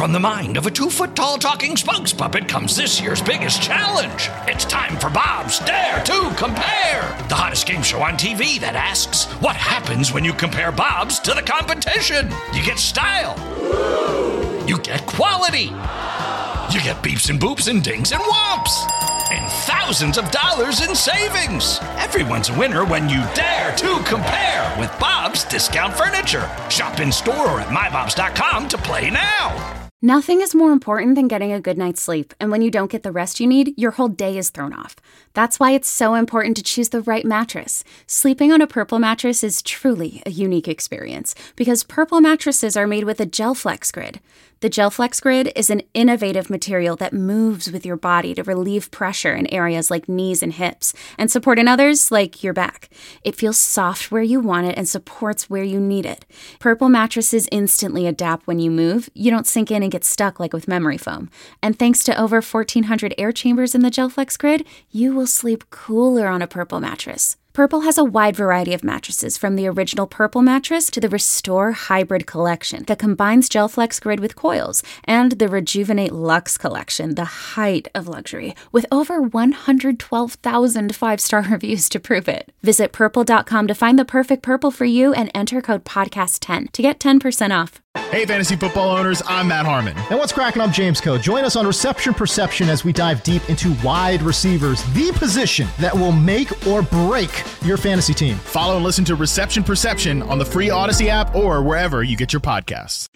From the mind of a 2-foot-tall talking spokes puppet comes this year's biggest challenge. It's time for Bob's Dare to Compare, the hottest game show on TV that asks, what happens when you compare Bob's to the competition? You get style. You get quality. You get beeps and boops and dings and whomps. And thousands of dollars in savings. Everyone's a winner when you dare to compare with Bob's Discount Furniture. Shop in store or at mybobs.com to play now. Nothing is more important than getting a good night's sleep, and when you don't get the rest you need, your whole day is thrown off. That's why it's so important to choose the right mattress. Sleeping on a Purple mattress is truly a unique experience, because Purple mattresses are made with a GelFlex Grid. The GelFlex Grid is an innovative material that moves with your body to relieve pressure in areas like knees and hips, and support in others like your back. It feels soft where you want it and supports where you need it. Purple mattresses instantly adapt when you move. You don't sink in and get stuck like with memory foam. And thanks to over 1,400 air chambers in the GelFlex Grid, you will sleep cooler on a Purple mattress. Purple has a wide variety of mattresses, from the original Purple mattress to the Restore Hybrid collection that combines GelFlex Grid with coils, and the Rejuvenate Luxe collection, the height of luxury, with over 112,000 five-star reviews to prove it. Visit purple.com to find the perfect Purple for you and enter code podcast10 to get 10% off. Hey, fantasy football owners, I'm Matt Harmon. And what's cracking? I'm James Coe. Join us on Reception Perception as we dive deep into wide receivers, the position that will make or break your fantasy team. Follow and listen to Reception Perception on the free Odyssey app or wherever you get your podcasts.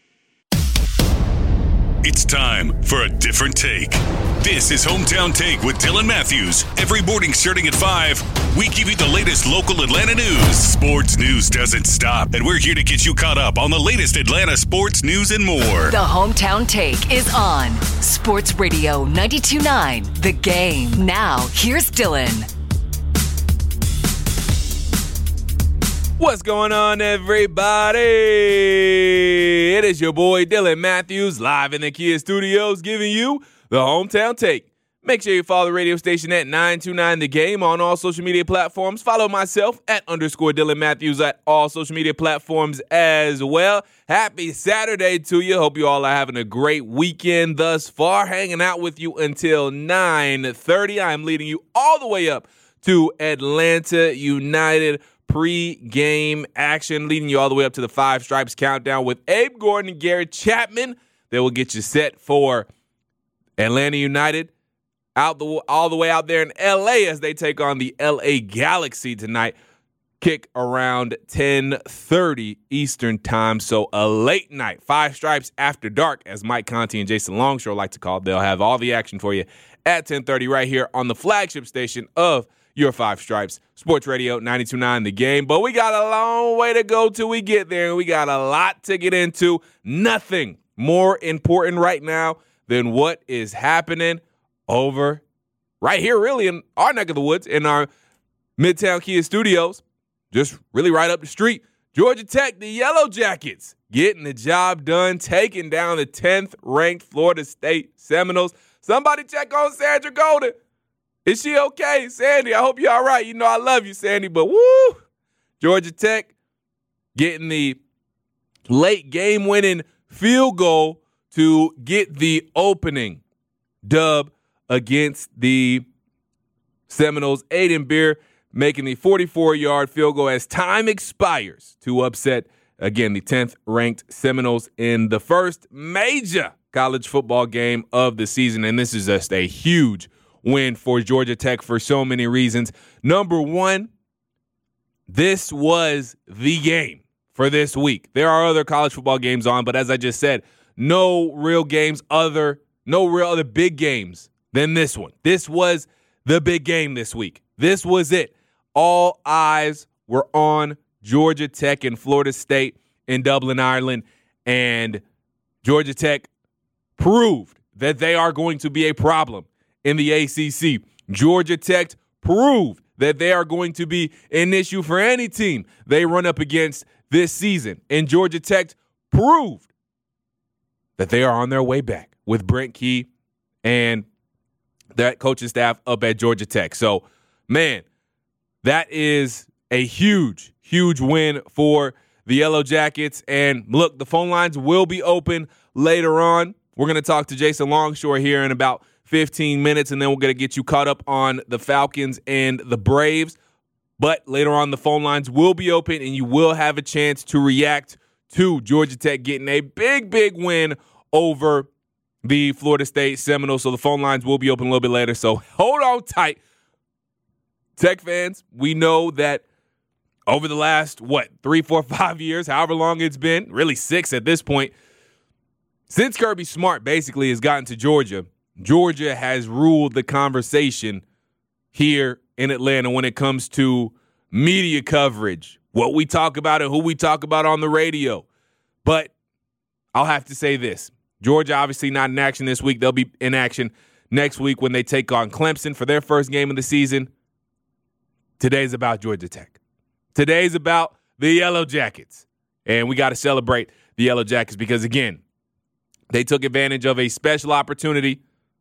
It's time for a different take. This is Hometown Take with Dylan Matthews. Every morning starting at 5, we give you the latest local Atlanta news. Sports news doesn't stop, and we're here to get you caught up on the latest Atlanta sports news and more. The Hometown Take is on Sports Radio 92.9 The Game. Now, here's Dylan. What's going on, everybody? It is your boy Dylan Matthews live in the Kia Studios giving you the Hometown Take. Make sure you follow the radio station at 929 The Game on all social media platforms. Follow myself at _Dylan Matthews at all social media platforms as well. Happy Saturday to you. Hope you all are having a great weekend thus far. Hanging out with you until 9:30. I'm leading you all the way up to Atlanta United pre-game action, leading you all the way up to the Five Stripes countdown with Abe Gordon and Garrett Chapman. That will get you set for Atlanta United all the way out there in L.A. as they take on the L.A. Galaxy tonight. Kick around 10:30 Eastern time, so a late night. Five Stripes after dark, as Mike Conti and Jason Longshore like to call it. They'll have all the action for you at 10:30 right here on the flagship station of your Five Stripes, Sports Radio 92.9 The Game. But we got a long way to go till we get there, and we got a lot to get into. Nothing more important right now than what is happening over right here, really, in our neck of the woods, in our Midtown Kia Studios, just really right up the street. Georgia Tech, the Yellow Jackets, getting the job done, taking down the 10th-ranked Florida State Seminoles. Somebody check on Sandra Golden. Is she okay? Sandy, I hope you're all right. You know I love you, Sandy, but woo! Georgia Tech getting the late game-winning field goal to get the opening dub against the Seminoles. Aiden Beer making the 44-yard field goal as time expires to upset, again, the 10th-ranked Seminoles in the first major college football game of the season. And this is just a huge win for Georgia Tech for so many reasons. Number one, this was the game for this week. There are other college football games on, but as I just said, no real other big games than this one. This was the big game this week. This was it. All eyes were on Georgia Tech and Florida State in Dublin, Ireland, and Georgia Tech proved that they are going to be a problem in the ACC. Georgia Tech proved that they are going to be an issue for any team they run up against this season. And Georgia Tech proved that they are on their way back with Brent Key and that coaching staff up at Georgia Tech. So, man, that is a huge, huge win for the Yellow Jackets. And look, the phone lines will be open later on. We're going to talk to Jason Longshore here in about 15 minutes, and then we're going to get you caught up on the Falcons and the Braves. But later on, the phone lines will be open, and you will have a chance to react to Georgia Tech getting a big, big win over the Florida State Seminoles. So the phone lines will be open a little bit later. So hold on tight. Tech fans, we know that over the last, 3, 4, 5 years, however long it's been, really 6 at this point, since Kirby Smart basically has gotten to Georgia, Georgia has ruled the conversation here in Atlanta when it comes to media coverage, what we talk about and who we talk about on the radio. But I'll have to say this. Georgia obviously not in action this week. They'll be in action next week when they take on Clemson for their first game of the season. Today's about Georgia Tech. Today's about the Yellow Jackets. And we got to celebrate the Yellow Jackets because, again, they took advantage of a special opportunity,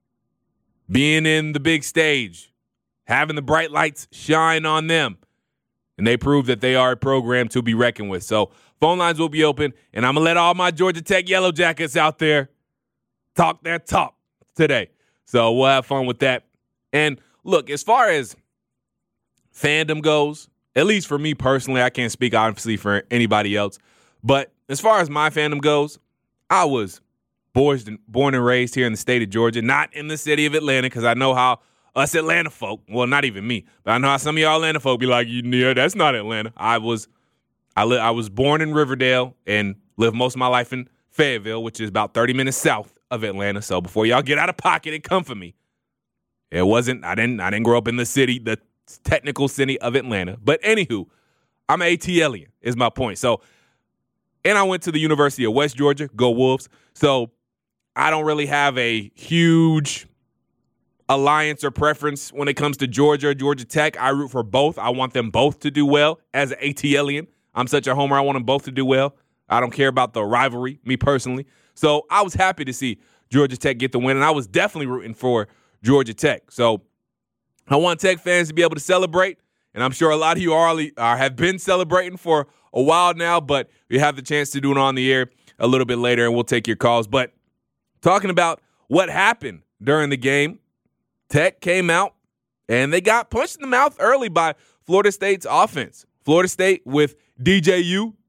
being in the big stage, having the bright lights shine on them, and they proved that they are a program to be reckoned with. So phone lines will be open, and I'm going to let all my Georgia Tech Yellow Jackets out there talk their talk today. So we'll have fun with that. And look, as far as fandom goes, at least for me personally, I can't speak obviously for anybody else, but as far as my fandom goes, I was born and raised here in the state of Georgia, not in the city of Atlanta, because I know how us Atlanta folk, well, not even me, but I know how some of y'all Atlanta folk be like, yeah, that's not Atlanta. I was born in Riverdale and lived most of my life in Fayetteville, which is about 30 minutes south of Atlanta. So before y'all get out of pocket and come for me, I didn't grow up in the city, the technical city of Atlanta. But anywho, I'm an ATLian is my point. So, and I went to the University of West Georgia, go Wolves. So I don't really have a huge alliance or preference when it comes to Georgia or Georgia Tech. I root for both. I want them both to do well. As an ATLian, I'm such a homer. I want them both to do well. I don't care about the rivalry, me personally. So I was happy to see Georgia Tech get the win, and I was definitely rooting for Georgia Tech. So I want Tech fans to be able to celebrate, and I'm sure a lot of you have been celebrating for a while now, but we have the chance to do it on the air a little bit later, and we'll take your calls. But talking about what happened during the game, Tech came out, and they got punched in the mouth early by Florida State's offense. Florida State with DJ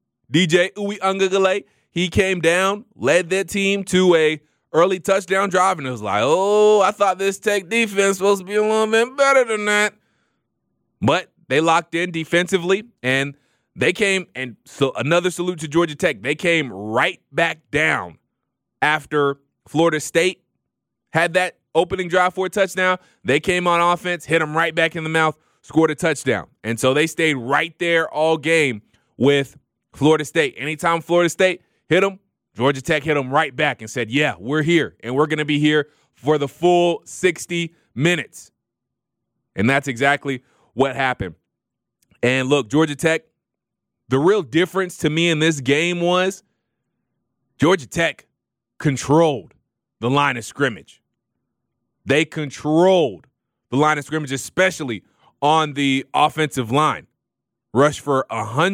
Uiagalelei. He came down, led their team to a early touchdown drive, and it was like, oh, I thought this Tech defense was supposed to be a little bit better than that. But they locked in defensively, and they came, and so another salute to Georgia Tech. They came right back down after Florida State had that opening drive for a touchdown. They came on offense, hit them right back in the mouth, scored a touchdown. And so they stayed right there all game with Florida State. Anytime Florida State hit them, Georgia Tech hit them right back and said, yeah, we're here, and we're going to be here for the full 60 minutes. And that's exactly what happened. And look, Georgia Tech, the real difference to me in this game was Georgia Tech controlled the line of scrimmage. They controlled the line of scrimmage, especially on the offensive line. Rushed for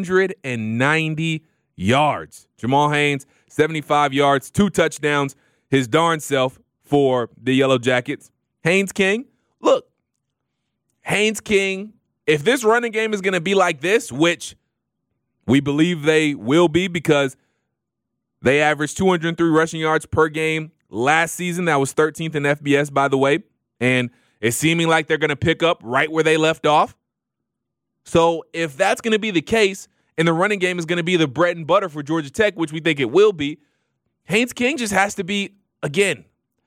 190 yards. Jamal Haynes, 75 yards, 2 touchdowns, his darn self for the Yellow Jackets. Haynes King, look, Haynes King, if this running game is going to be like this, which we believe they will be because they averaged 203 rushing yards per game last season. That was 13th in FBS, by the way. And it's seeming like they're going to pick up right where they left off. So if that's going to be the case, and the running game is going to be the bread and butter for Georgia Tech, which we think it will be, Haynes King just has to be, again,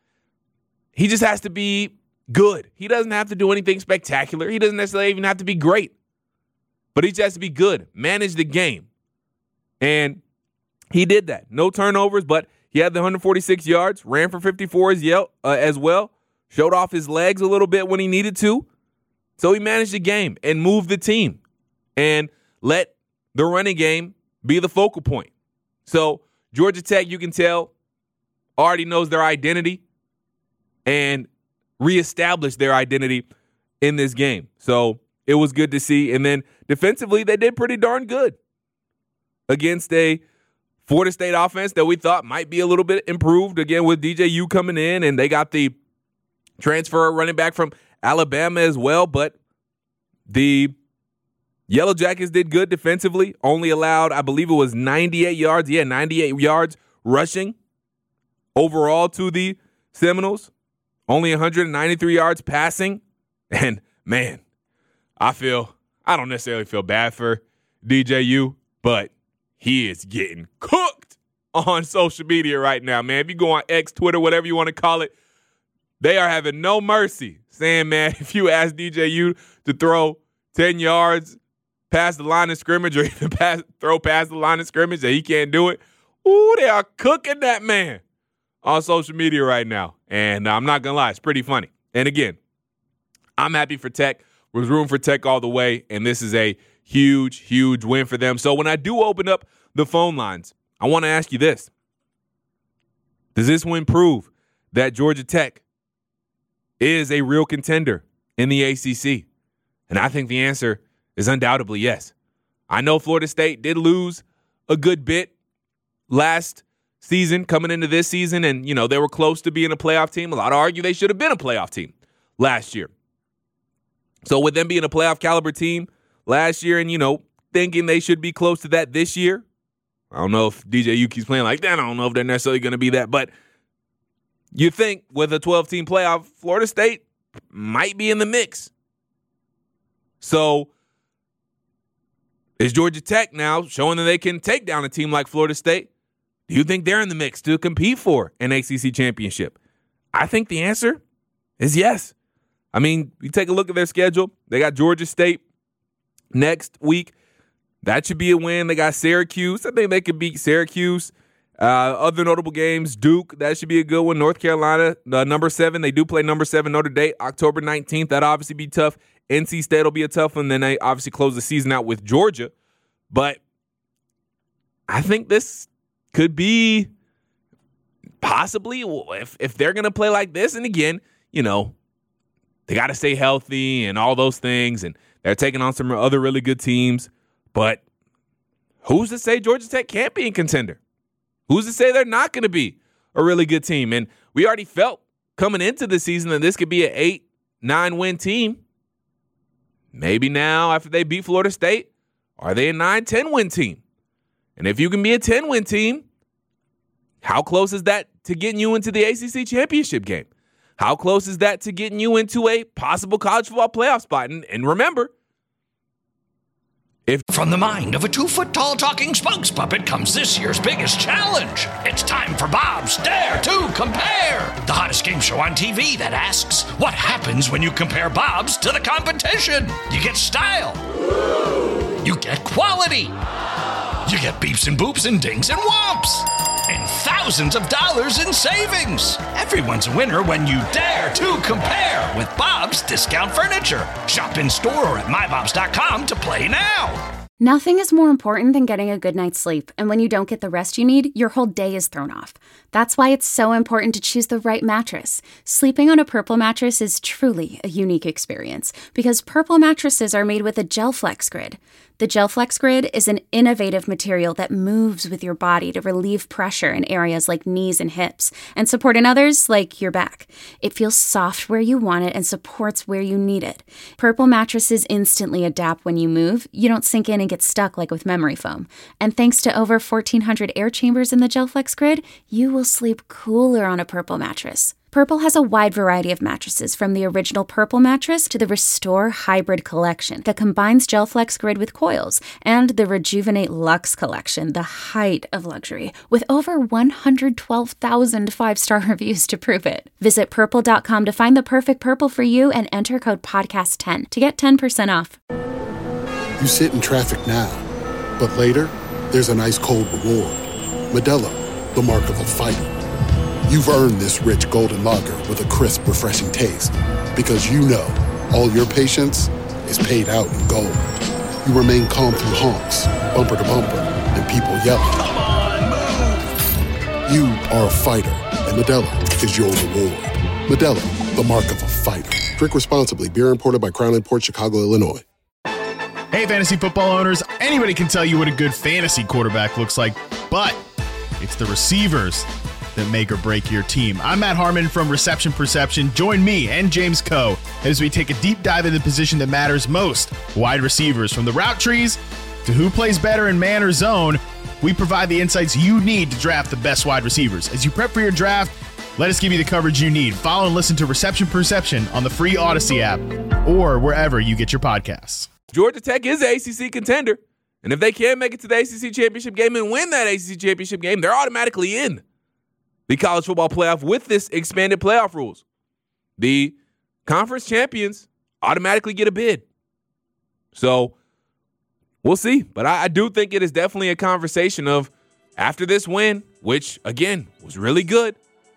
he just has to be good. He doesn't have to do anything spectacular. He doesn't necessarily even have to be great. But he just has to be good, manage the game. And he did that. No turnovers, but he had the 146 yards, ran for 54 as well, showed off his legs a little bit when he needed to. So he managed the game and moved the team and let the running game be the focal point. So Georgia Tech, you can tell, already knows their identity and reestablished their identity in this game. So it was good to see. And then defensively, they did pretty darn good against a Florida State offense that we thought might be a little bit improved, again, with DJU coming in, and they got the transfer running back from Alabama as well. But the Yellow Jackets did good defensively, only allowed, I believe it was 98 yards. Yeah, 98 yards rushing overall to the Seminoles. Only 193 yards passing. And, man, I don't necessarily feel bad for DJU, but he is getting cooked on social media right now, man. If you go on X, Twitter, whatever you want to call it, they are having no mercy, saying, man, if you ask DJU to throw 10 yards past the line of scrimmage or even throw past the line of scrimmage that he can't do it, ooh, they are cooking that man on social media right now. And I'm not going to lie, it's pretty funny. And again, I'm happy for Tech. Was rooting for Tech all the way, and this is a huge, huge win for them. So when I do open up the phone lines, I want to ask you this. Does this win prove that Georgia Tech is a real contender in the ACC? And I think the answer is undoubtedly yes. I know Florida State did lose a good bit last season coming into this season, and, you know, they were close to being a playoff team. A lot argue they should have been a playoff team last year. So with them being a playoff caliber team last year and, you know, thinking they should be close to that this year, I don't know if DJU keeps playing like that. I don't know if they're necessarily going to be that. But you think with a 12-team playoff, Florida State might be in the mix. So is Georgia Tech now showing that they can take down a team like Florida State? Do you think they're in the mix to compete for an ACC championship? I think the answer is yes. I mean, you take a look at their schedule. They got Georgia State next week. That should be a win. They got Syracuse. I think they could beat Syracuse. Other notable games, Duke. That should be a good one. North Carolina, number 7. They do play number 7 Notre Dame, October 19th. That'll obviously be tough. NC State will be a tough one. Then they obviously close the season out with Georgia. But I think this could be possibly, if they're going to play like this. And again, you know, they got to stay healthy and all those things, and they're taking on some other really good teams. But who's to say Georgia Tech can't be a contender? Who's to say they're not going to be a really good team? And we already felt coming into the season that this could be an 8-9 win team. Maybe now after they beat Florida State, are they a 9-10 win team? And if you can be a 10-win team, how close is that to getting you into the ACC championship game? How close is that to getting you into a possible college football playoff spot? And remember, from the mind of a 2-foot-tall talking spokes puppet comes this year's biggest challenge. It's time for Bob's Dare to Compare, the hottest game show on TV that asks, what happens when you compare Bob's to the competition? You get style. You get quality. You get beeps and boops and dings and whomps. And thousands of dollars in savings. Everyone's a winner when you dare to compare with Bob's Discount Furniture. Shop in store or at mybobs.com to play now. Nothing is more important than getting a good night's sleep, and when you don't get the rest you need, your whole day is thrown off. That's why it's so important to choose the right mattress. Sleeping on a Purple mattress is truly a unique experience, because Purple mattresses are made with a GelFlex Grid. The GelFlex Grid is an innovative material that moves with your body to relieve pressure in areas like knees and hips, and support in others like your back. It feels soft where you want it and supports where you need it. Purple mattresses instantly adapt when you move. You don't sink in and get stuck like with memory foam. And thanks to over 1,400 air chambers in the GelFlex Grid, you will sleep cooler on a Purple mattress. Purple has a wide variety of mattresses, from the original Purple mattress to the Restore Hybrid collection that combines GelFlex Grid with coils, and the Rejuvenate Luxe collection, the height of luxury, with over 112,000 5-star reviews to prove it. Visit Purple.com to find the perfect Purple for you and enter code PODCAST10 to get 10% off. You sit in traffic now, but later, there's an ice-cold reward. Modelo, the mark of a fighter. You've earned this rich golden lager with a crisp, refreshing taste. Because you know, all your patience is paid out in gold. You remain calm through honks, bumper to bumper, and people yelling. Come on, move! You are a fighter, and Modelo is your reward. Modelo, the mark of a fighter. Drink responsibly. Beer imported by Crown Imports, Chicago, Illinois. Hey, Hey, fantasy football owners, anybody can tell you what a good fantasy quarterback looks like, but it's the receivers that make or break your team. I'm Matt Harmon from Reception Perception. Join me and James Coe as we take a deep dive in the position that matters most, wide receivers. From the route trees to who plays better in man or zone, we provide the insights you need to draft the best wide receivers. As you prep for your draft, let us give you the coverage you need. Follow and listen to Reception Perception on the free Odyssey app or wherever you get your podcasts. Georgia Tech is an ACC contender, and if they can make it to the ACC championship game and win that ACC championship game, they're automatically in the college football playoff with this expanded playoff rules. The conference champions automatically get a bid. So we'll see. But I do think it is definitely a conversation of after this win, which, again, was really good,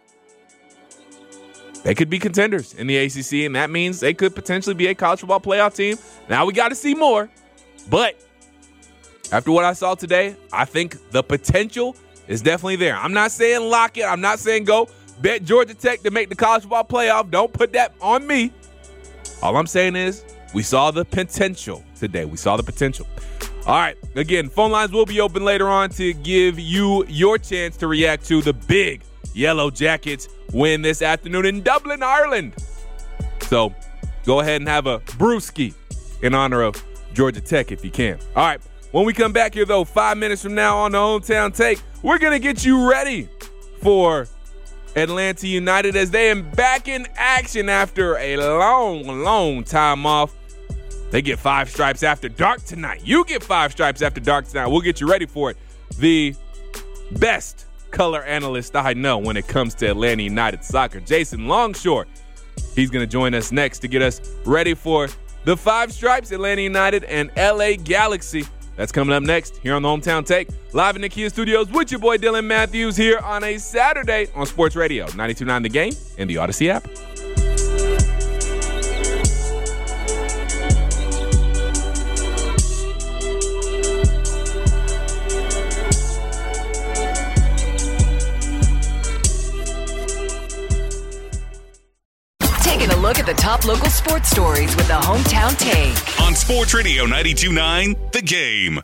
they could be contenders in the ACC, and that means they could potentially be a college football playoff team. Now we got to see more. But after what I saw today, I think the potential is definitely there. I'm not saying lock it. I'm not saying go bet Georgia Tech to make the college football playoff. Don't put that on me. All I'm saying is we saw the potential today. We saw the potential. All right. Again, phone lines will be open later on to give you your chance to react to the big Yellow Jackets win this afternoon in Dublin, Ireland. So go ahead and have a brewski in honor of Georgia Tech if you can. All right. When we come back here, though, 5 minutes from now on the Hometown Take, we're going to get you ready for Atlanta United as they are back in action after a long time off. They get 5 stripes after dark tonight. You get 5 stripes after dark tonight. We'll get you ready for it. The best color analyst I know when it comes to Atlanta United soccer, Jason Longshore. He's going to join us next to get us ready for the 5 stripes, Atlanta United and LA Galaxy. That's coming up next here on the Hometown Take, live in the Kia Studios with your boy Dylan Matthews here on a Saturday on Sports Radio 92.9 The Game and the Odyssey app. Taking a look at the top local sports stories with the Hometown Take on Sports Radio 92.9 The Game.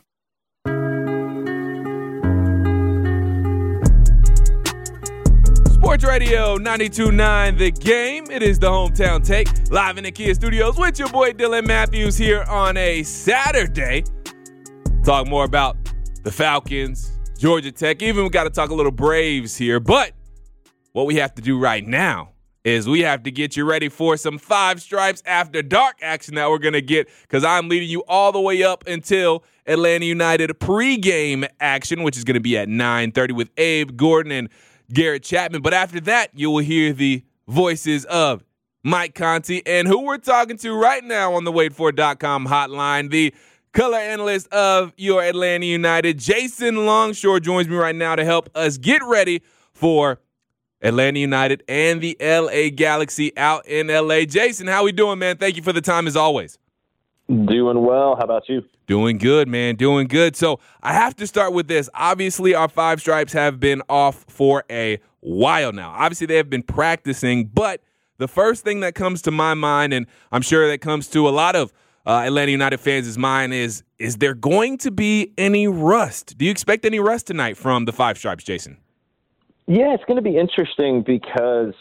Sports Radio 92.9 The Game. It is the Hometown Take, live in the Kia Studios with your boy Dylan Matthews here on a Saturday. Talk more about the Falcons, Georgia Tech. Even we got to talk a little Braves here. But what we have to do right now is we have to get you ready for some 5 stripes after dark action that we're going to get, because I'm leading you all the way up until Atlanta United pregame action, which is going to be at 9:30 with Abe Gordon and Garrett Chapman. But after that, you will hear the voices of Mike Conti and who we're talking to right now on the waitfor.com hotline, the color analyst of your Atlanta United, Jason Longshore, joins me right now to help us get ready for Atlanta United and the LA Galaxy out in LA. Jason, how we doing, man? Thank you for the time as always. Doing well. How about you? Doing good, man. Doing good. So I have to start with this. Obviously, our 5 stripes have been off for a while now. Obviously, they have been practicing, but the first thing that comes to my mind, and I'm sure that comes to a lot of Atlanta United fans' mind, is there going to be any rust? Do you expect any rust tonight from the 5 stripes, Jason? Yeah, it's going to be interesting because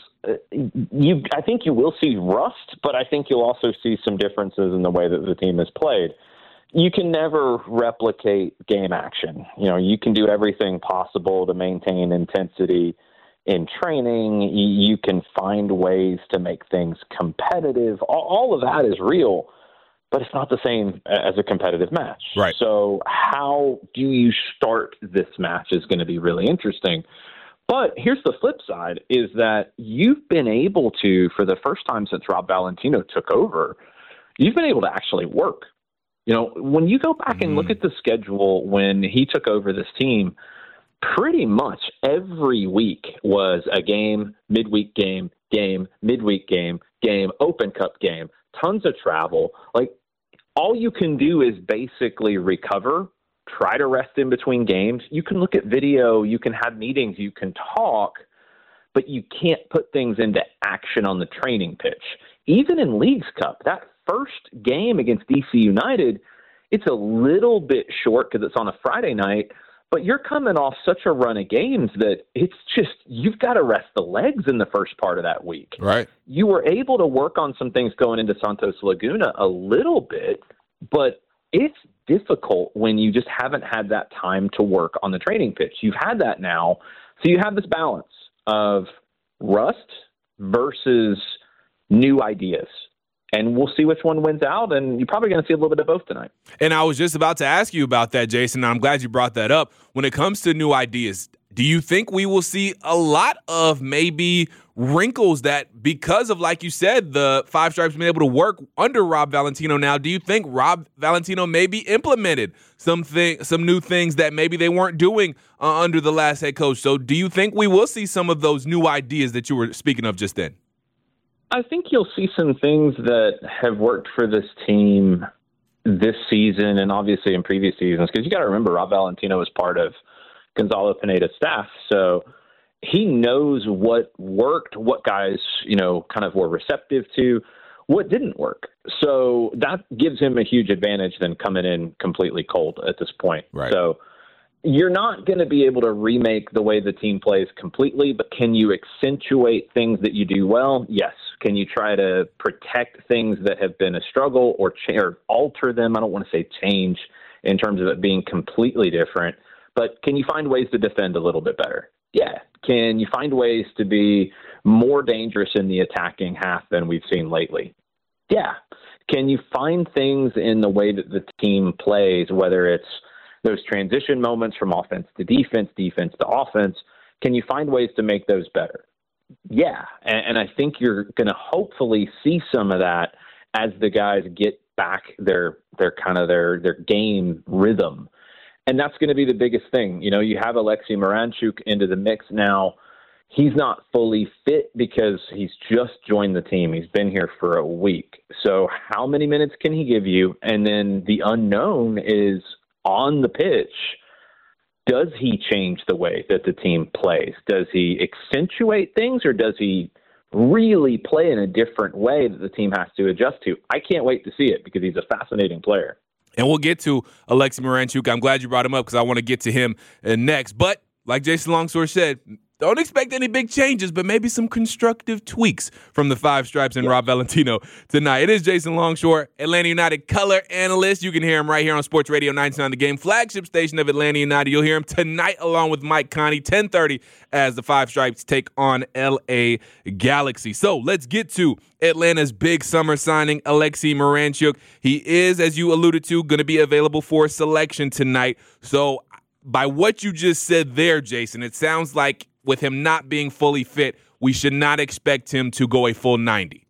I think you will see rust, but I think you'll also see some differences in the way that the team has played. You can never replicate game action. You know, you can do everything possible to maintain intensity in training. You can find ways to make things competitive. All of that is real, but it's not the same as a competitive match. Right. So how do you start this match is going to be really interesting. But here's the flip side, is that you've been able to, for the first time since Rob Valentino took over, you've been able to actually work. You know, when you go back and look at the schedule when he took over this team, pretty much every week was a game, midweek game, midweek game, Open Cup game, tons of travel. Like, all you can do is basically recover, try to rest in between games. You can look at video, you can have meetings, you can talk, but you can't put things into action on the training pitch. Even in Leagues Cup, that first game against DC United, It's a little bit short because it's on a Friday night, but you're coming off such a run of games that it's just, you've got to rest the legs in the first part of that week. Right. You were able to work on some things going into Santos Laguna a little bit, but it's difficult when you just haven't had that time to work on the training pitch. You've had that now. So you have this balance of rust versus new ideas. And we'll see which one wins out, and you're probably going to see a little bit of both tonight. And I was just about to ask you about that, Jason, and I'm glad you brought that up. When it comes to new ideas, do you think we will see a lot of maybe wrinkles that, because of, like you said, the Five Stripes being able to work under Rob Valentino now, do you think Rob Valentino maybe implemented some new things that maybe they weren't doing under the last head coach? So do you think we will see some of those new ideas that you were speaking of just then? I think you'll see some things that have worked for this team this season and obviously in previous seasons, because you got to remember Rob Valentino was part of Gonzalo Pineda's staff. So he knows what worked, what guys, kind of were receptive to, what didn't work. So that gives him a huge advantage than coming in completely cold at this point. Right. So you're not going to be able to remake the way the team plays completely, but can you accentuate things that you do well? Yes. Can you try to protect things that have been a struggle or alter them? I don't want to say change in terms of it being completely different, but can you find ways to defend a little bit better? Yeah. Can you find ways to be more dangerous in the attacking half than we've seen lately? Yeah. Can you find things in the way that the team plays, whether it's those transition moments from offense to defense, defense to offense? Can you find ways to make those better? Yeah. And I think you're going to hopefully see some of that as the guys get back their game rhythm. And that's going to be the biggest thing. You have Alexei Miranchuk into the mix now. He's not fully fit because he's just joined the team. He's been here for a week. So how many minutes can he give you? And then the unknown is on the pitch. Does he change the way that the team plays? Does he accentuate things, or does he really play in a different way that the team has to adjust to? I can't wait to see it because he's a fascinating player. And we'll get to Alexei Miranchuk. I'm glad you brought him up because I want to get to him next. But like Jason Longshore said, don't expect any big changes, but maybe some constructive tweaks from the Five Stripes and Rob Valentino tonight. It is Jason Longshore, Atlanta United color analyst. You can hear him right here on Sports Radio 99 The Game, flagship station of Atlanta United. You'll hear him tonight along with Mike Connie, 10:30, as the Five Stripes take on LA Galaxy. So let's get to Atlanta's big summer signing, Alexei Miranchuk. He is, as you alluded to, going to be available for selection tonight. So by what you just said there, Jason, it sounds like with him not being fully fit, we should not expect him to go a full 90.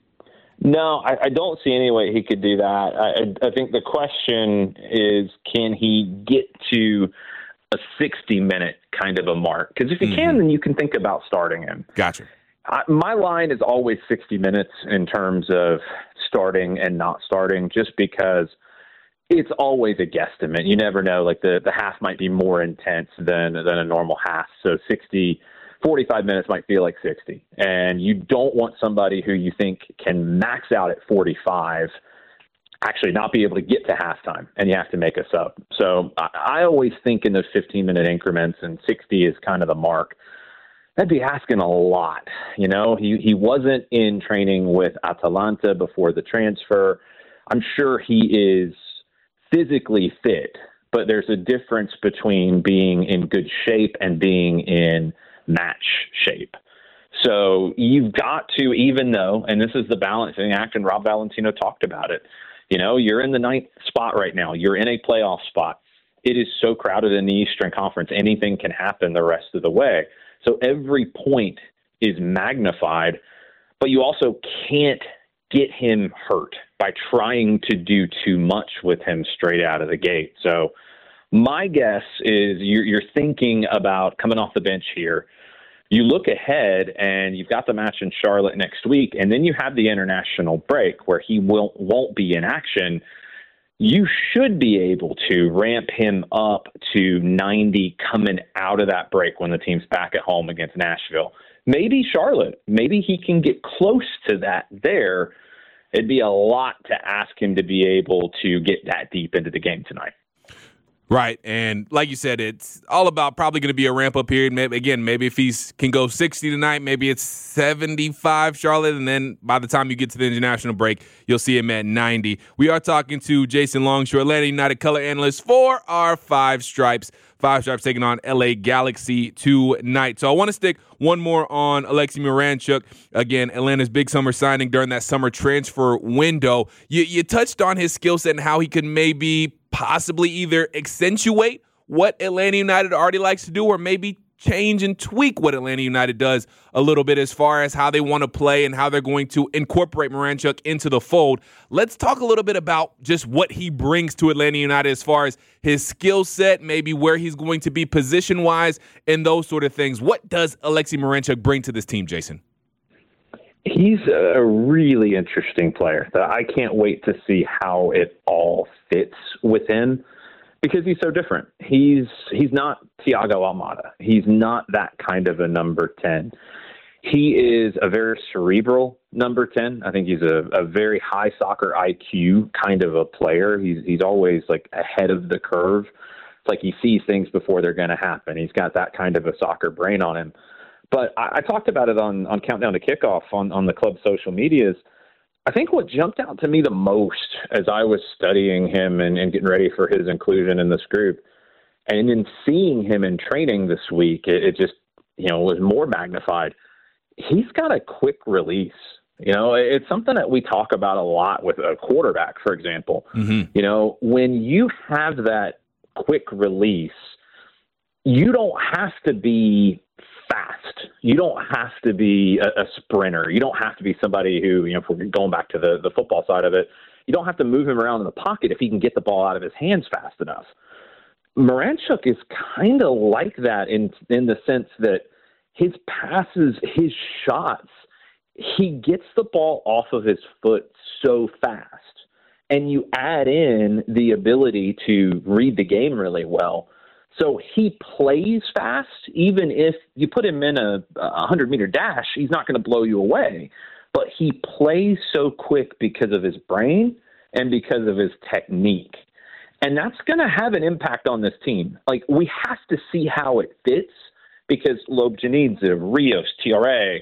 No, I don't see any way he could do that. I think the question is, can he get to a 60-minute kind of a mark? Because if he can, then you can think about starting him. Gotcha. My line is always 60 minutes in terms of starting and not starting, just because it's always a guesstimate. You never know. Like the half might be more intense than a normal half. So 45 minutes might feel like 60. And you don't want somebody who you think can max out at 45 actually not be able to get to halftime, and you have to make a sub. So I always think in those 15-minute increments, and 60 is kind of the mark. That'd be asking a lot. He wasn't in training with Atalanta before the transfer. I'm sure he is physically fit, but there's a difference between being in good shape and being in match shape. So you've got to, even though, and this is the balancing act, and Rob Valentino talked about it, you're in the 9th spot right now. You're in a playoff spot. It is so crowded in the Eastern Conference. Anything can happen the rest of the way. So every point is magnified, but you also can't get him hurt by trying to do too much with him straight out of the gate. So my guess is you're thinking about coming off the bench here. You look ahead and you've got the match in Charlotte next week, and then you have the international break where he won't be in action. You should be able to ramp him up to 90 coming out of that break when the team's back at home against Nashville. Maybe Charlotte. Maybe he can get close to that there. it'd be a lot to ask him to be able to get that deep into the game tonight. Right, and like you said, it's all about probably going to be a ramp-up period. Maybe if he can go 60 tonight, maybe it's 75 Charlotte, and then by the time you get to the international break, you'll see him at 90. We are talking to Jason Longshore, Atlanta United color analyst for our Five Stripes. Five Stripes taking on LA Galaxy tonight. So I want to stick one more on Alexei Miranchuk. Again, Atlanta's big summer signing during that summer transfer window. You touched on his skill set and how he could maybe possibly either accentuate what Atlanta United already likes to do or maybe change and tweak what Atlanta United does a little bit as far as how they want to play and how they're going to incorporate Miranchuk into the fold. Let's talk a little bit about just what he brings to Atlanta United as far as his skill set, maybe where he's going to be position-wise, and those sort of things. What does Alexei Miranchuk bring to this team, Jason? He's a really interesting player. I can't wait to see how it all fits with him because he's so different. He's not Thiago Almada. He's not that kind of a number 10. He is a very cerebral number 10. I think he's a very high soccer IQ kind of a player. He's always like ahead of the curve. It's like he sees things before they're going to happen. He's got that kind of a soccer brain on him. But I talked about it on Countdown to Kickoff on the club's social medias. I think what jumped out to me the most as I was studying him and getting ready for his inclusion in this group, and in seeing him in training this week, it just, was more magnified. He's got a quick release. It's something that we talk about a lot with a quarterback, for example. Mm-hmm. When you have that quick release, you don't have to be fast. You don't have to be a sprinter. You don't have to be somebody who, if we're going back to the football side of it, you don't have to move him around in the pocket if he can get the ball out of his hands fast enough. Miranchuk is kind of like that in the sense that his passes, his shots, he gets the ball off of his foot so fast. And you add in the ability to read the game really well. So he plays fast. Even if you put him in a 100-meter dash, he's not going to blow you away. But he plays so quick because of his brain and because of his technique. And that's going to have an impact on this team. Like, we have to see how it fits because Lob Janidze, Rios, Tiare,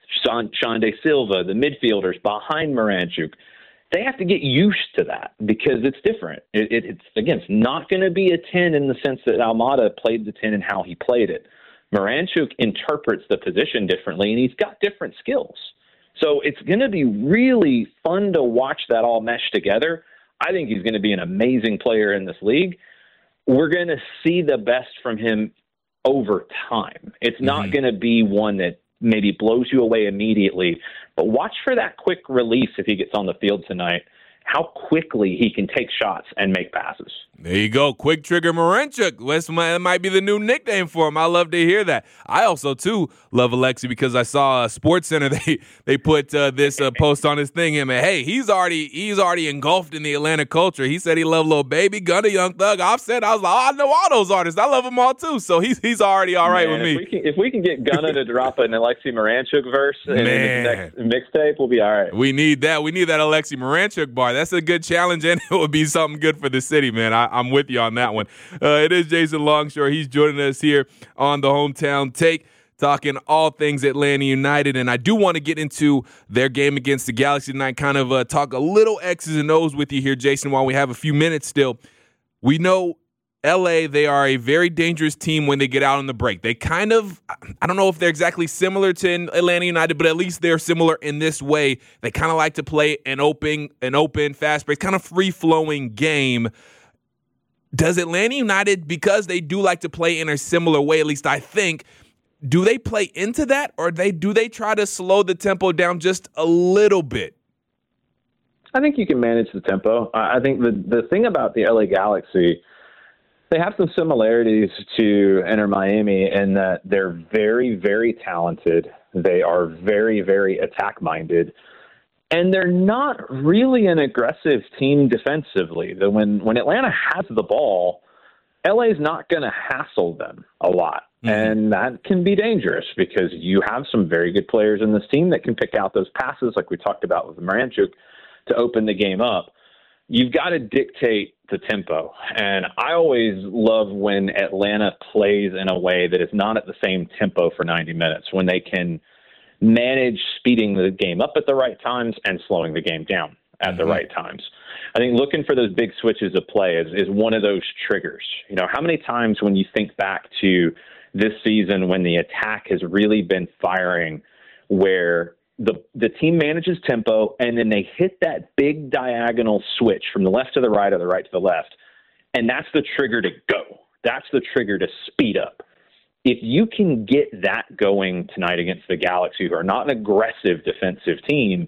Sean De Silva, the midfielders behind Miranchuk, they have to get used to that because it's different. It's not going to be a 10 in the sense that Almada played the 10 and how he played it. Miranchuk interprets the position differently, and he's got different skills. So it's going to be really fun to watch that all mesh together. I think he's going to be an amazing player in this league. We're going to see the best from him over time. It's not going to be one that maybe blows you away immediately, but watch for that quick release if he gets on the field tonight, how quickly he can take shots and make passes. There you go. Quick Trigger Miranchuk. That might be the new nickname for him. I love to hear that. I also, too, love Alexei because I saw Sports Center. They put this post on his thing. And, hey, he's already engulfed in the Atlanta culture. He said he loved Lil Baby, Gunna, Young Thug, Offset. I was like, I know all those artists. I love them all, too. So he's already all right with me. If we can get Gunna to drop an Alexei Miranchuk verse in his next mixtape, we'll be all right. We need that. We need that Alexei Miranchuk bar. That's a good challenge, and it would be something good for the city, man. I'm with you on that one. It is Jason Longshore. He's joining us here on the Hometown Take, talking all things Atlanta United. And I do want to get into their game against the Galaxy tonight, kind of talk a little X's and O's with you here, Jason, while we have a few minutes still. We know LA, they are a very dangerous team when they get out on the break. They kind of, I don't know if they're exactly similar to Atlanta United, but at least they're similar in this way. They kind of like to play an open, fast-paced, kind of free-flowing game. Does Atlanta United, because they do like to play in a similar way, at least I think, do they play into that, or do they try to slow the tempo down just a little bit? I think you can manage the tempo. I think the thing about the LA Galaxy, they have some similarities to Inter Miami in that they're very, very talented. They are very, very attack-minded. And they're not really an aggressive team defensively. When Atlanta has the ball, LA's not going to hassle them a lot. Mm-hmm. And that can be dangerous because you have some very good players in this team that can pick out those passes like we talked about with Miranchuk. to open the game up, you've got to dictate the tempo. And I always love when Atlanta plays in a way that is not at the same tempo for 90 minutes, when they can manage speeding the game up at the right times and slowing the game down at the right times. I think looking for those big switches of play is one of those triggers. You know, how many times when you think back to this season when the attack has really been firing, where the team manages tempo and then they hit that big diagonal switch from the left to the right or the right to the left, and that's the trigger to go. That's the trigger to speed up. If you can get that going tonight against the Galaxy, who are not an aggressive defensive team,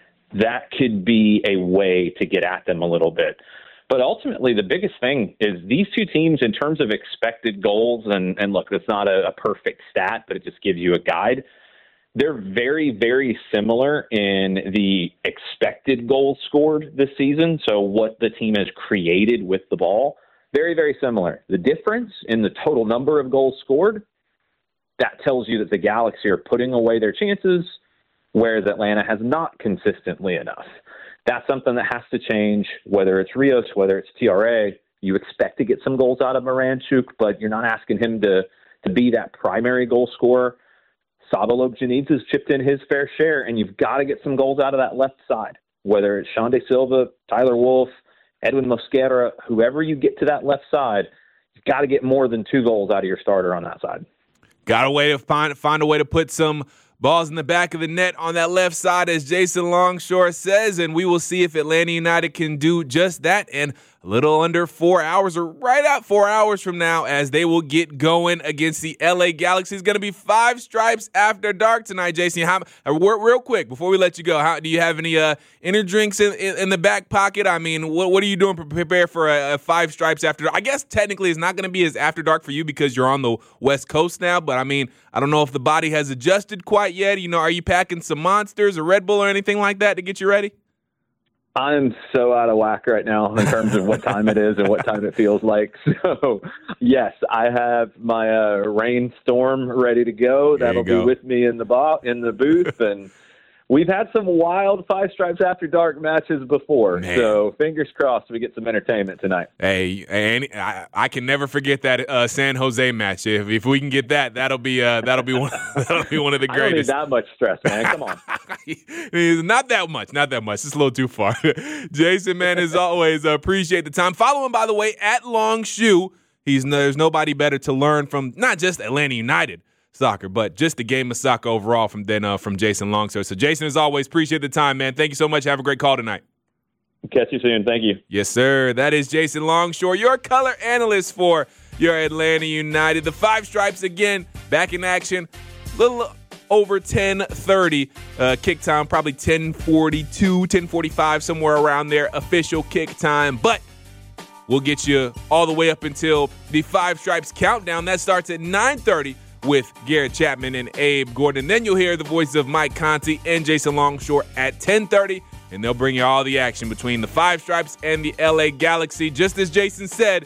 that could be a way to get at them a little bit. But ultimately, the biggest thing is these two teams, in terms of expected goals, and look, that's not a perfect stat, but it just gives you a guide. They're very, very similar in the expected goals scored this season. So what the team has created with the ball, very, very similar. The difference in the total number of goals scored, that tells you that the Galaxy are putting away their chances, whereas Atlanta has not consistently enough. That's something that has to change, whether it's Rios, whether it's TRA. You expect to get some goals out of Miranchuk, but you're not asking him to be that primary goal scorer. Saba Lobjanidze has chipped in his fair share, and you've got to get some goals out of that left side, whether it's Sean De Silva, Tyler Wolff, Edwin Mosquera, whoever you get to that left side, you've got to get more than 2 goals out of your starter on that side. Got a way to find a way to put some balls in the back of the net on that left side, as Jason Longshore says, and we will see if Atlanta United can do just that in a little under 4 hours, or right at 4 hours from now, as they will get going against the LA Galaxy. It's going to be 5 stripes after dark tonight, Jason. Real quick, before we let you go, do you have any inner drinks in the back pocket? I mean, what are you doing to prepare for a 5 stripes after dark? I guess technically it's not going to be as after dark for you because you're on the West Coast now, but I mean, I don't know if the body has adjusted quite yet. You know, are you packing some Monsters or Red Bull or anything like that to get you ready? I'm so out of whack right now in terms of what time it is and what time it feels like. So, yes, I have my rainstorm ready to go. That'll be with me in the booth. And we've had some wild 5 stripes after dark matches before. Man. So fingers crossed we get some entertainment tonight. Hey, and I can never forget that San Jose match. If we can get that, that'll be one of the greatest. I don't need that much stress, man. Come on. Not that much. It's a little too far. Jason, man, as always, appreciate the time. Follow him, by the way, at Longshoe. There's nobody better to learn from, not just Atlanta United soccer, but just the game of soccer overall from Jason Longshore. So, Jason, as always, appreciate the time, man. Thank you so much. Have a great call tonight. Catch you soon. Thank you. Yes, sir. That is Jason Longshore, your color analyst for your Atlanta United. The 5 stripes, again, back in action. Little over 10:30 kick time, probably 10:42, 10:45, somewhere around there, official kick time. But we'll get you all the way up until the 5 stripes countdown. That starts at 9:30. with Garrett Chapman and Abe Gordon. Then you'll hear the voices of Mike Conti and Jason Longshore at 10:30, and they'll bring you all the action between the Five Stripes and the LA Galaxy. Just as Jason said,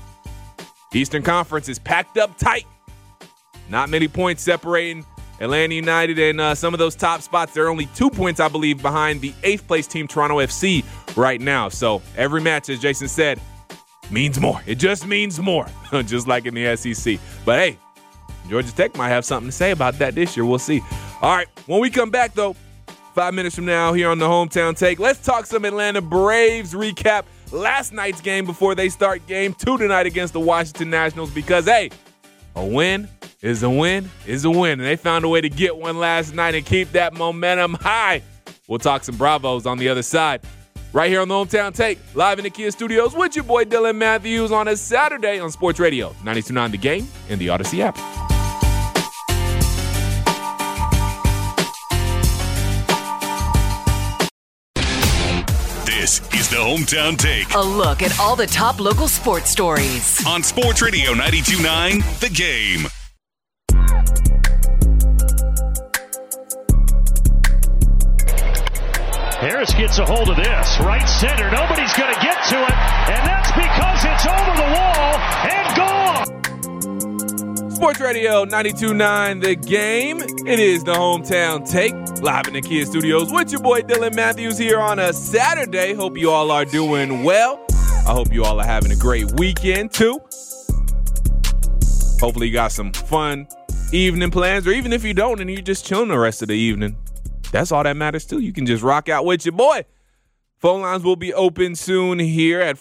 Eastern Conference is packed up tight. Not many points separating Atlanta United and some of those top spots. They're only 2 points, I believe, behind the 8th place team, Toronto FC, right now. So every match, as Jason said, means more. It just means more, just like in the SEC. But hey, Georgia Tech might have something to say about that this year. We'll see. All right, when we come back, though, 5 minutes from now here on the Hometown Take, let's talk some Atlanta Braves recap last night's game before they start game 2 tonight against the Washington Nationals because, hey, a win is a win is a win. And they found a way to get one last night and keep that momentum high. We'll talk some Bravos on the other side. Right here on the Hometown Take, live in the Kia Studios with your boy Dylan Matthews on a Saturday on Sports Radio 92.9 The Game and the Odyssey app. This is the Hometown Take. A look at all the top local sports stories. On Sports Radio 92.9 The Game. Harris gets a hold of this. Right center. Nobody's going to get to it. And that's because it's over the wall and gone. Sports Radio 92.9 The Game. It is the Hometown Take. live in the Kia Studios with your boy Dylan Matthews here on a Saturday. Hope you all are doing well. I hope you all are having a great weekend too. Hopefully you got some fun evening plans, or even if you don't and you're just chilling the rest of the evening, that's all that matters too. You can just rock out with your boy. Phone lines will be open soon here at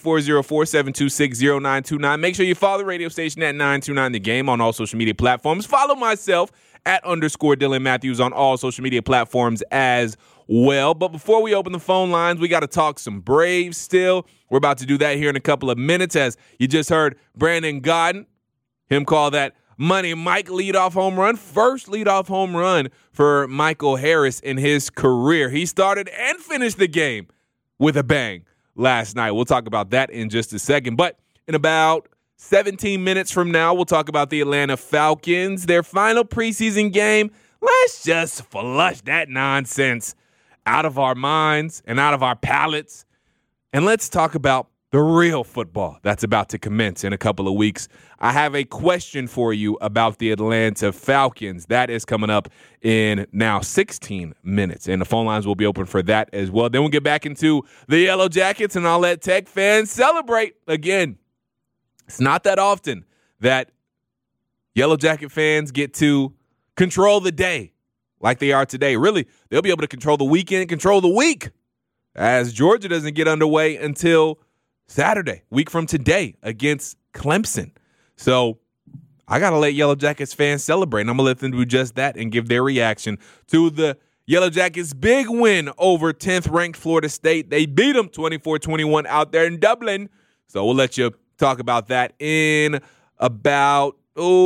404-726-0929. Make sure you follow the radio station at 929 The Game on all social media platforms. Follow myself at _Dylan Matthews on all social media platforms as well. But before we open the phone lines, we got to talk some Braves still. We're about to do that here in a couple of minutes, as you just heard Brandon Gaudin, him call that Money Mike leadoff home run. First leadoff home run for Michael Harris in his career. He started and finished the game with a bang last night. We'll talk about that in just a second. But in about 17 minutes from now, we'll talk about the Atlanta Falcons, their final preseason game. Let's just flush that nonsense out of our minds and out of our palates. And let's talk about the real football that's about to commence in a couple of weeks. I have a question for you about the Atlanta Falcons. That is coming up in now 16 minutes, and the phone lines will be open for that as well. Then we'll get back into the Yellow Jackets, and I'll let Tech fans celebrate. Again, it's not that often that Yellow Jacket fans get to control the day like they are today. Really, they'll be able to control the weekend, control the week, as Georgia doesn't get underway until Saturday, week from today, against Clemson. So I got to let Yellow Jackets fans celebrate, and I'm going to let them do just that and give their reaction to the Yellow Jackets' big win over 10th-ranked Florida State. They beat them 24-21 out there in Dublin. So we'll let you talk about that in about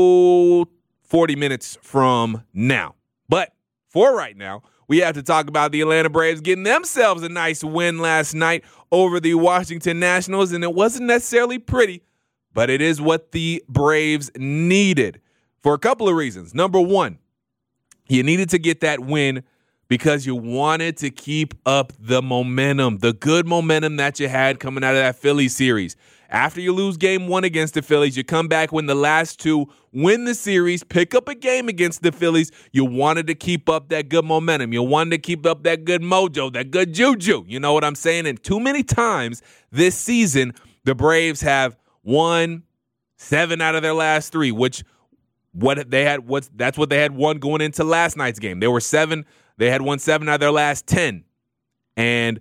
40 minutes from now. But for right now, we have to talk about the Atlanta Braves getting themselves a nice win last night over the Washington Nationals, and it wasn't necessarily pretty, but it is what the Braves needed for a couple of reasons. Number one, you needed to get that win because you wanted to keep up the momentum, the good momentum that you had coming out of that Phillies series. After you lose game one against the Phillies, you come back, win the last two, win the series, pick up a game against the Phillies. You wanted to keep up that good momentum. You wanted to keep up that good mojo, that good juju. You know what I'm saying? And too many times this season, the Braves have won 7 out of their last 3, that's what they had won going into last night's game. They had won 7 out of their last 10. And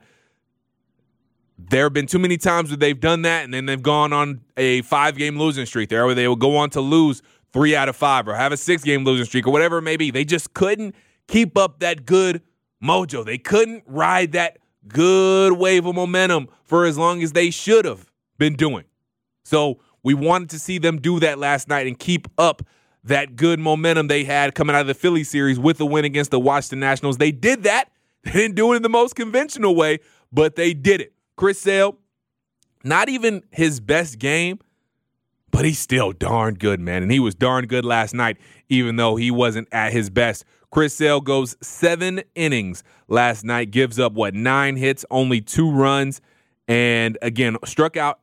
there have been too many times where they've done that, and then they've gone on a 5-game losing streak there, where they will go on to lose 3 out of 5 or have a 6-game losing streak or whatever it may be. They just couldn't keep up that good mojo. They couldn't ride that good wave of momentum for as long as they should have been doing. So we wanted to see them do that last night and keep up that good momentum they had coming out of the Philly series with the win against the Washington Nationals. They did that. They didn't do it in the most conventional way, but they did it. Chris Sale, not even his best game, but he's still darn good, man. And he was darn good last night, even though he wasn't at his best. Chris Sale goes 7 innings last night, gives up, 9 hits, only 2 runs, and again, struck out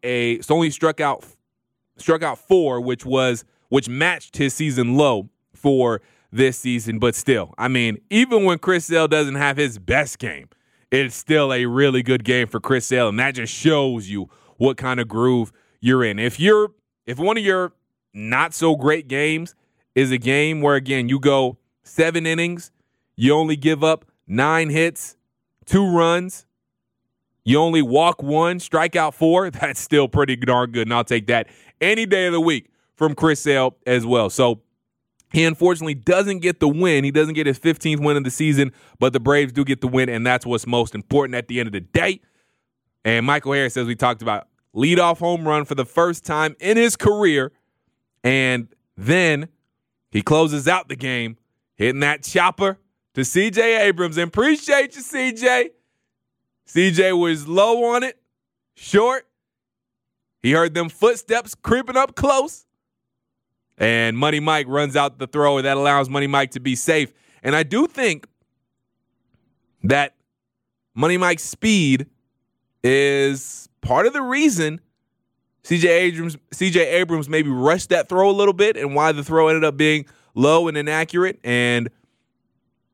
4, which matched his season low for this season. But still, I mean, even when Chris Sale doesn't have his best game, it's still a really good game for Chris Sale, and that just shows you what kind of groove you're in. If one of your not so great games is a game where, again, you go 7 innings, you only give up 9 hits, 2 runs, you only walk 1, strike out 4, that's still pretty darn good, and I'll take that any day of the week from Chris Sale as well. So he unfortunately doesn't get the win. He doesn't get his 15th win of the season, but the Braves do get the win, and that's what's most important at the end of the day. And Michael Harris, as we talked about, leadoff home run for the first time in his career, and then he closes out the game hitting that chopper to C.J. Abrams. And appreciate you, C.J. C.J. was low on it, short. He heard them footsteps creeping up close. And Money Mike runs out the throw, and that allows Money Mike to be safe. And I do think that Money Mike's speed is part of the reason C.J. Abrams maybe rushed that throw a little bit and why the throw ended up being low and inaccurate. And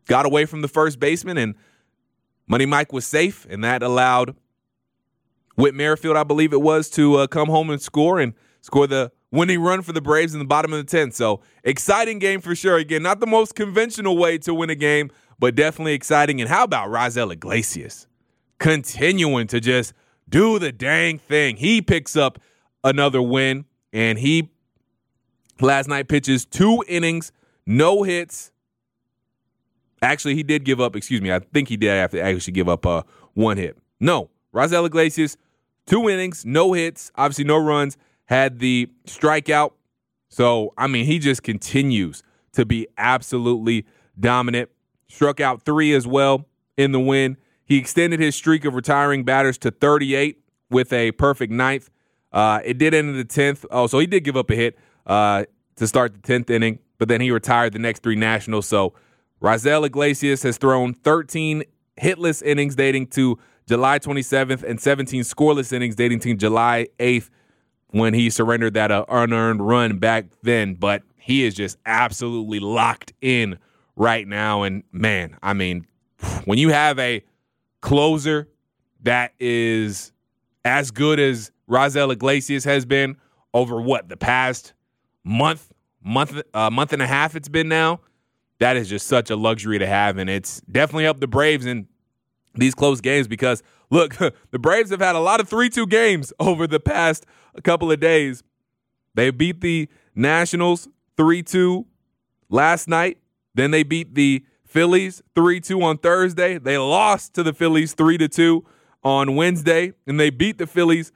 got away from the first baseman, and Money Mike was safe, and that allowed Whit Merrifield, I believe it was, to come home and score the winning run for the Braves in the bottom of the 10th. So exciting game for sure. Again, not the most conventional way to win a game, but definitely exciting. And how about Raisel Iglesias continuing to just do the dang thing? He picks up another win, and he last night pitches 2 innings, no hits. Actually, he did give up, I think he did have to actually give up 1 hit. No, Raisel Iglesias, 2 innings, no hits, obviously no runs, had the strikeout. So, I mean, he just continues to be absolutely dominant. Struck out 3 as well in the win. He extended his streak of retiring batters to 38 with a perfect 9th. It did end in the 10th. Oh, so he did give up a hit to start the 10th inning, but then he retired the next 3 Nationals. So Raisel Iglesias has thrown 13 hitless innings dating to July 27th and 17 scoreless innings dating to July 8th when he surrendered that unearned run back then. But he is just absolutely locked in right now. And, man, I mean, when you have a closer that is as good as Raisel Iglesias has been over the past month and a half it's been now, that is just such a luxury to have. And it's definitely helped the Braves in these close games because, look, the Braves have had a lot of 3-2 games over the past couple of days. They beat the Nationals 3-2 last night. Then they beat the Phillies 3-2 on Thursday. They lost to the Phillies 3-2 on Wednesday. And they beat the Phillies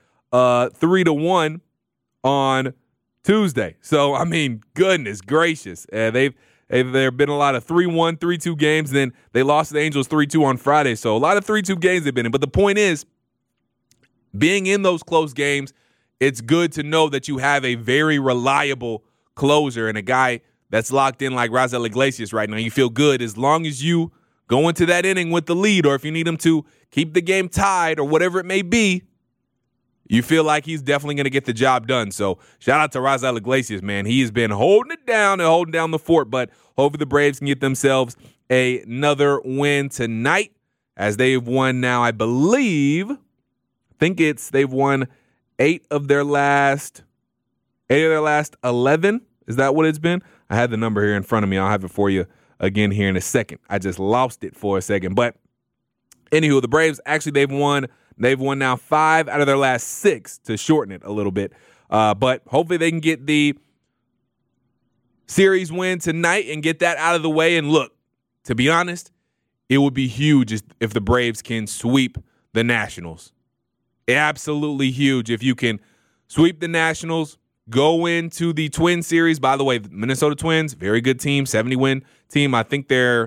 3-1 on Tuesday. So, I mean, goodness gracious. There have been a lot of 3-1, 3-2 games. Then they lost to the Angels 3-2 on Friday. So a lot of 3-2 games they've been in. But the point is, being in those close games, it's good to know that you have a very reliable closer and a guy that's locked in like Raisel Iglesias right now. You feel good as long as you go into that inning with the lead, or if you need him to keep the game tied or whatever it may be, you feel like he's definitely going to get the job done. So shout out to Raisel Iglesias, man. He has been holding it down and holding down the fort, but hopefully the Braves can get themselves another win tonight as they've won now, I believe, they've won 8 of their last 11. Is that what it's been? I had the number here in front of me. I'll have it for you again here in a second. I just lost it for a second. But anywho, the Braves, actually, they've won now 5 out of their last 6 to shorten it a little bit. But hopefully they can get the series win tonight and get that out of the way. And look, to be honest, it would be huge if the Braves can sweep the Nationals. Absolutely huge if you can sweep the Nationals, go into the Twin Series. By the way, the Minnesota Twins, very good team, 70-win team. I think they're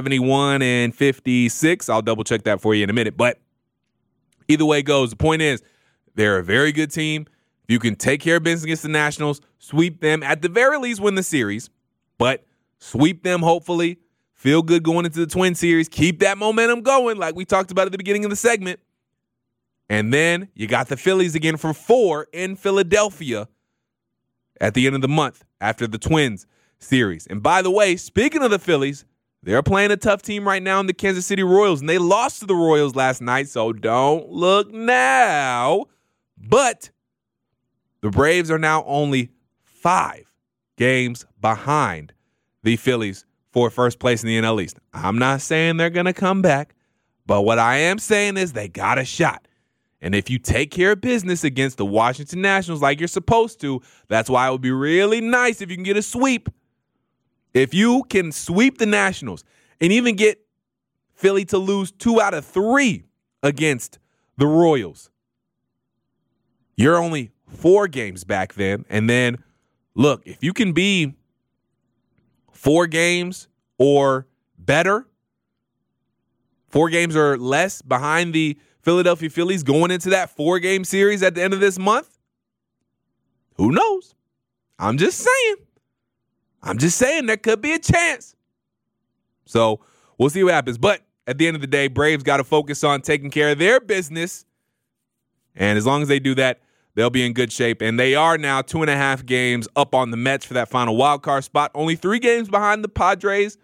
71-56. I'll double-check that for you in a minute. But either way it goes, the point is they're a very good team. If you can take care of business against the Nationals, sweep them, at the very least win the series, but sweep them hopefully, feel good going into the Twin Series, keep that momentum going like we talked about at the beginning of the segment. And then you got the Phillies again for 4 in Philadelphia at the end of the month after the Twins series. And by the way, speaking of the Phillies, they're playing a tough team right now in the Kansas City Royals, and they lost to the Royals last night, so don't look now. But the Braves are now only 5 games behind the Phillies for first place in the NL East. I'm not saying they're going to come back, but what I am saying is they got a shot. And if you take care of business against the Washington Nationals like you're supposed to, that's why it would be really nice if you can get a sweep. If you can sweep the Nationals and even get Philly to lose 2 out of 3 against the Royals, you're only 4 games back then. And then, look, if you can be 4 games or better, 4 games or less behind the Philadelphia Phillies going into that 4-game series at the end of this month, who knows? I'm just saying there could be a chance. So we'll see what happens. But at the end of the day, Braves got to focus on taking care of their business. And as long as they do that, they'll be in good shape. And they are now 2.5 games up on the Mets for that final wild card spot. Only 3 games behind the Padres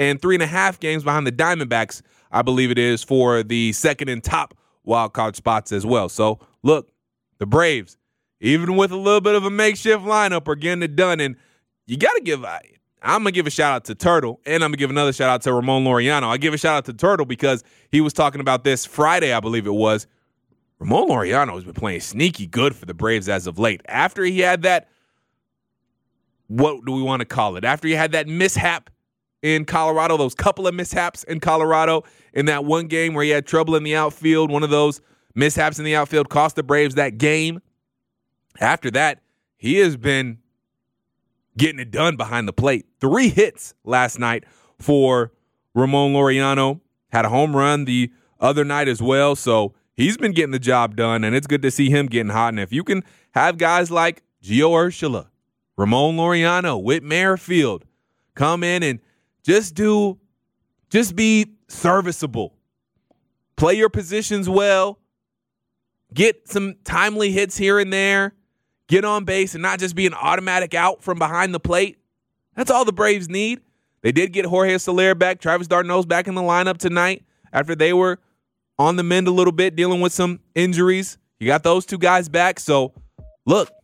and 3.5 games behind the Diamondbacks, I believe it is, for the second and top wild card spots as well. So, look, the Braves, even with a little bit of a makeshift lineup, are getting it done. And you got to give – I'm going to give a shout-out to Turtle, and I'm going to give another shout-out to Ramon Laureano. I give a shout-out to Turtle because he was talking about this Friday, I believe it was. Ramon Laureano has been playing sneaky good for the Braves as of late. After he had that – what do we want to call it? After he had that mishap in Colorado, those couple of mishaps in Colorado in that one game where he had trouble in the outfield, one of those mishaps in the outfield cost the Braves that game. After that, he has been getting it done behind the plate. 3 hits last night for Ramon Laureano. Had a home run the other night as well. So he's been getting the job done, and it's good to see him getting hot. And if you can have guys like Gio Urshela, Ramon Laureano, Whit Merrifield come in and just be serviceable. Play your positions well. Get some timely hits here and there. Get on base and not just be an automatic out from behind the plate. That's all the Braves need. They did get Jorge Soler back. Travis d'Arnaud's back in the lineup tonight after they were on the mend a little bit, dealing with some injuries. You got those 2 guys back. So, look,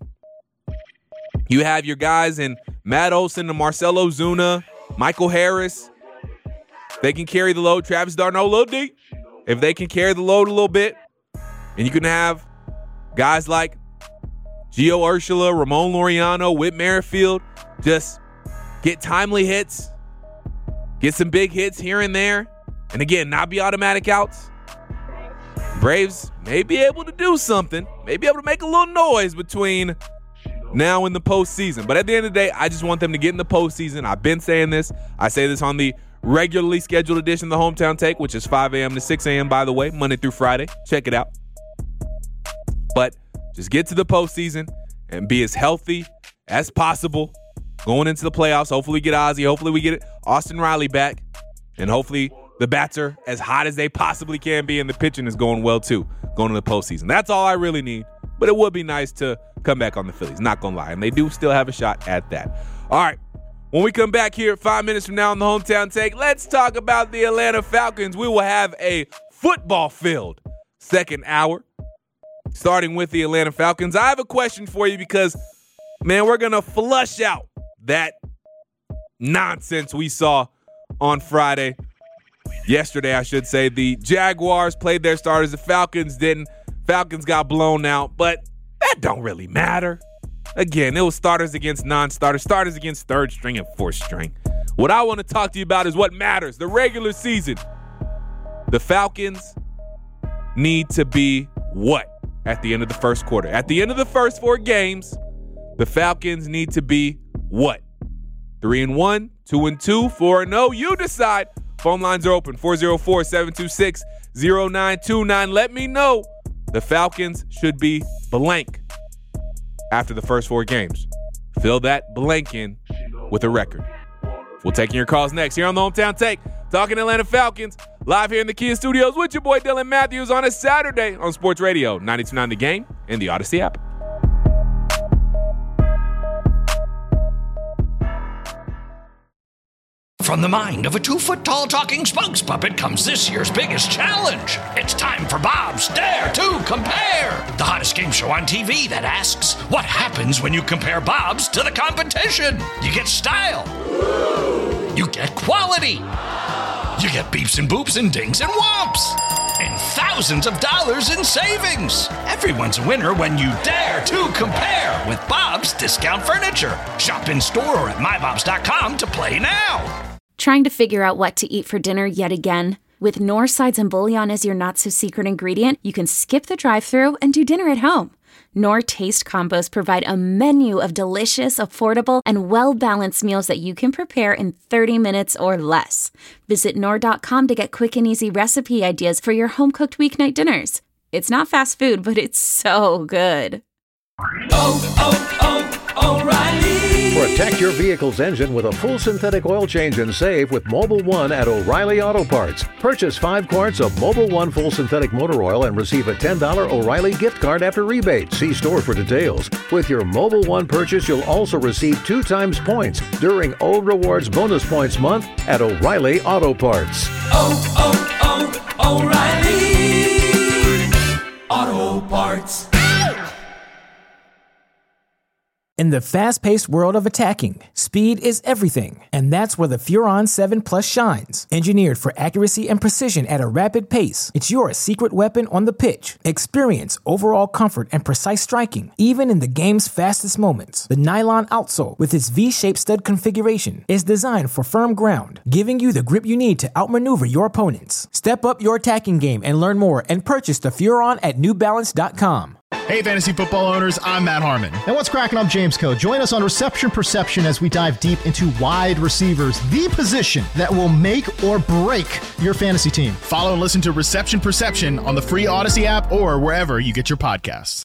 you have your guys in Matt Olson and Marcell Ozuna, Michael Harris. They can carry the load. Travis d'Arnaud, Lil D, if they can carry the load a little bit. And you can have guys like Gio Urshela, Ramon Laureano, Whit Merrifield just get timely hits, get some big hits here and there, and again, not be automatic outs. Braves may be able to do something, may be able to make a little noise between now and the postseason. But at the end of the day, I just want them to get in the postseason. I've been saying this. I say this on the regularly scheduled edition of the Hometown Take, which is 5 a.m. to 6 a.m., by the way, Monday through Friday. Check it out. But just get to the postseason and be as healthy as possible going into the playoffs. Hopefully we get Ozzie. Hopefully we get Austin Riley back. And hopefully the bats are as hot as they possibly can be, and the pitching is going well too, going into the postseason. That's all I really need. But it would be nice to come back on the Phillies, not going to lie. And they do still have a shot at that. All right. When we come back here 5 minutes from now on the Hometown Take, let's talk about the Atlanta Falcons. We will have a football-filled second hour, starting with the Atlanta Falcons. I have a question for you because, man, we're going to flush out that nonsense we saw on Friday. Yesterday, I should say. The Jaguars played their starters. The Falcons didn't. Falcons got blown out, but that don't really matter. Again, it was starters against non-starters, starters against third string and fourth string. What I want to talk to you about is what matters, the regular season. The Falcons need to be what at the end of the first quarter? At the end of the first 4 games, the Falcons need to be what? 3-1, 2-2, 4-0. You decide. Phone lines are open, 404-726-0929. Let me know. The Falcons should be blank after the first 4 games. Fill that blank in with a record. We'll take your calls next here on the Hometown Take. Talking Atlanta Falcons, live here in the Kia Studios with your boy Dylan Matthews on a Saturday on Sports Radio 92.9 The Game and the Odyssey app. From the mind of a 2-foot-tall talking spokes puppet comes this year's biggest challenge. It's time for Bob's Dare to Compare, the hottest game show on TV that asks, what happens when you compare Bob's to the competition? You get style. You get quality. You get beeps and boops and dings and whomps. And thousands of dollars in savings. Everyone's a winner when you dare to compare with Bob's Discount Furniture. Shop in store or at mybobs.com to play now. Trying to figure out what to eat for dinner yet again? With Knorr sides and bouillon as your not-so-secret ingredient, you can skip the drive-thru and do dinner at home. Knorr Taste Combos provide a menu of delicious, affordable, and well-balanced meals that you can prepare in 30 minutes or less. Visit Knorr.com to get quick and easy recipe ideas for your home-cooked weeknight dinners. It's not fast food, but it's so good. Oh, O'Reilly. Protect your vehicle's engine with a full synthetic oil change and save with Mobil 1 at O'Reilly Auto Parts. Purchase 5 quarts of Mobil 1 full synthetic motor oil and receive a $10 O'Reilly gift card after rebate. See store for details. With your Mobil 1 purchase, you'll also receive 2 times points during O Rewards Bonus Points Month at O'Reilly Auto Parts. O'Reilly Auto Parts. In the fast-paced world of attacking, speed is everything, and that's where the Furon 7 Plus shines. Engineered for accuracy and precision at a rapid pace, it's your secret weapon on the pitch. Experience overall comfort and precise striking, even in the game's fastest moments. The nylon outsole, with its V-shaped stud configuration, is designed for firm ground, giving you the grip you need to outmaneuver your opponents. Step up your attacking game and learn more and purchase the Furon at NewBalance.com. Hey, fantasy football owners, I'm Matt Harmon. And what's cracking? I'm James Coe. Join us on Reception Perception as we dive deep into wide receivers, the position that will make or break your fantasy team. Follow and listen to Reception Perception on the free Odyssey app or wherever you get your podcasts.